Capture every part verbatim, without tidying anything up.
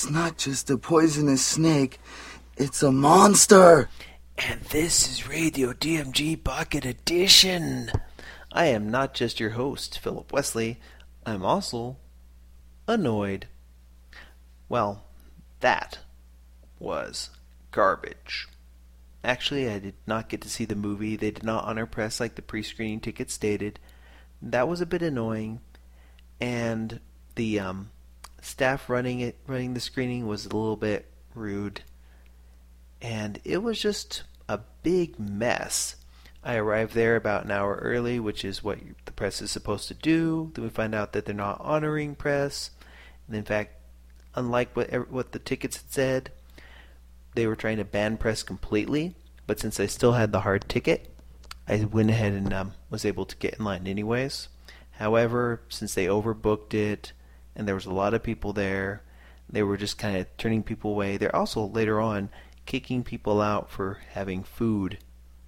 It's not just a poisonous snake. It's a monster. And this is Radio D M G Pocket Edition. I am not just your host, Philip Wesley. I'm also annoyed. Well, that was garbage. Actually, I did not get to see the movie. They did not honor press like the pre-screening ticket stated. That was a bit annoying. And the um, staff running it, running the screening was a little bit rude. And it was just a big mess. I arrived there about an hour early, which is what the press is supposed to do. Then we find out that they're not honoring press. And in fact, unlike what what the tickets had said, they were trying to ban press completely. But since I still had the hard ticket, I went ahead and um, was able to get in line anyways. However, since they overbooked it, and there was a lot of people there, they were just kind of turning people away. They're also, later on, kicking people out for having food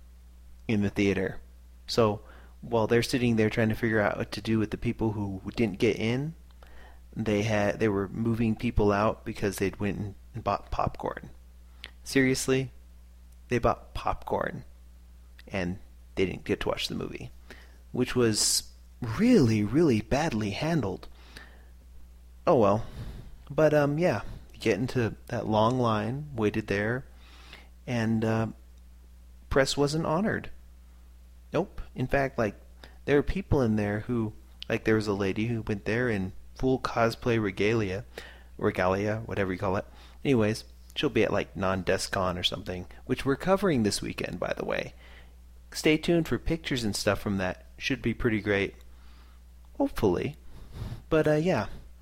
in the theater. So while they're sitting there trying to figure out what to do with the people who didn't get in, they had they were moving people out because they'd went and bought popcorn. Seriously, they bought popcorn and they didn't get to watch the movie, which was really, really badly handled. Oh well. But um yeah, get into that long line, waited there, and uh, press wasn't honored. Nope. In fact, like, there were people in there who, like, there was a lady who went there in full cosplay regalia, regalia, whatever you call it. Anyways, she'll be at, like, non-DesCon or something, which we're covering this weekend, by the way. Stay tuned for pictures and stuff from that. Should be pretty great. Hopefully. But, uh, yeah.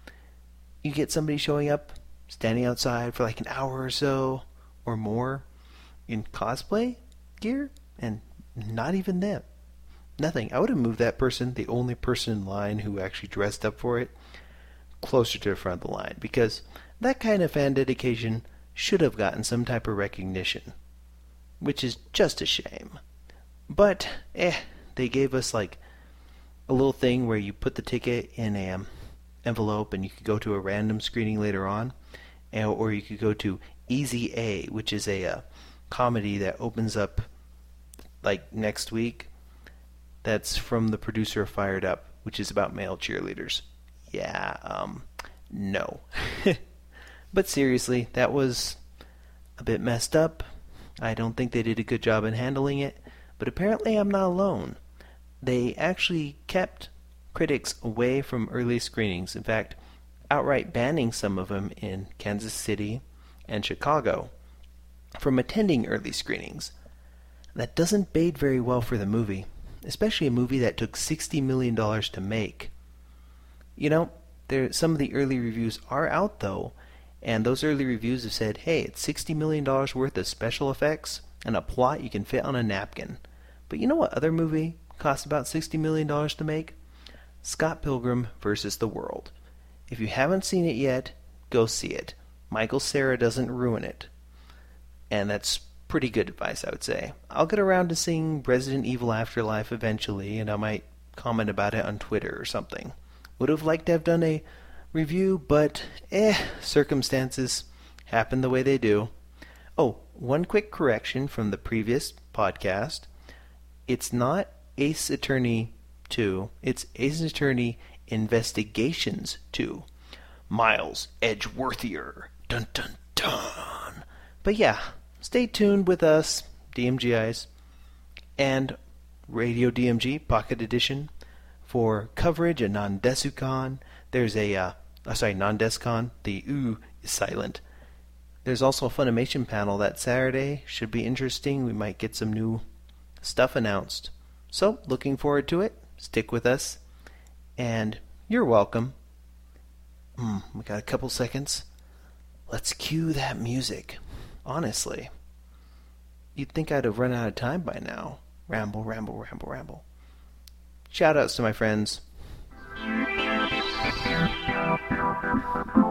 You get somebody showing up, standing outside for like an hour or so, or more, in cosplay gear, and not even them. Nothing. I would have moved that person, the only person in line who actually dressed up for it, closer to the front of the line, because that kind of fan dedication should have gotten some type of recognition, which is just a shame. But, eh, they gave us like a little thing where you put the ticket in a um, envelope and you could go to a random screening later on, and, or you could go to Easy A, which is a uh, comedy that opens up like next week. That's from the producer of Fired Up, which is about male cheerleaders. Yeah, um, no. But seriously, that was a bit messed up. I don't think they did a good job in handling it, but apparently I'm not alone. They actually kept critics away from early screenings. In fact, outright banning some of them in Kansas City and Chicago from attending early screenings. That doesn't bode very well for the movie, especially a movie that took sixty million dollars to make. You know, there some of the early reviews are out, though, and those early reviews have said, hey, it's sixty million dollars worth of special effects and a plot you can fit on a napkin. But you know what other movie cost about sixty million dollars to make? Scott Pilgrim versus the World. If you haven't seen it yet, go see it. Michael Cera doesn't ruin it. And that's pretty good advice, I would say. I'll get around to seeing Resident Evil Afterlife eventually, and I might comment about it on Twitter or something. Would have liked to have done a review, but eh, circumstances happen the way they do. Oh, one quick correction from the previous podcast. It's not Ace Attorney two, it's Ace Attorney Investigations two. Miles Edgeworthier. Dun dun dun. But yeah, stay tuned with us, D M G Is, and Radio D M G Pocket Edition for coverage at non-DesCon. There's a, uh, oh, sorry, non-DesCon. The ooh is silent. There's also a Funimation panel that Saturday. Should be interesting. We might get some new stuff announced. So, looking forward to it. Stick with us. And you're welcome. Mm, we got a couple seconds. Let's cue that music. Honestly. You'd think I'd have run out of time by now. Ramble, ramble, ramble, ramble. Shout outs to my friends.